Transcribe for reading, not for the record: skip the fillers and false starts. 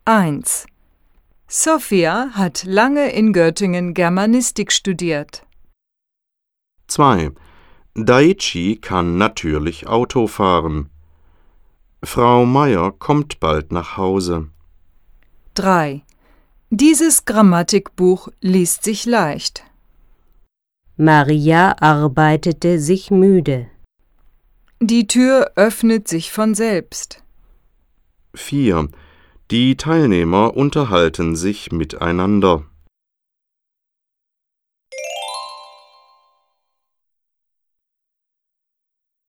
1. Sophia hat lange in Göttingen Germanistik studiert. 2. Daichi kann natürlich Auto fahren. Frau Meier kommt bald nach Hause. 3. Dieses Grammatikbuch liest sich leicht. Maria arbeitete sich müde. Die Tür öffnet sich von selbst. 4. Die Teilnehmer unterhalten sich miteinander.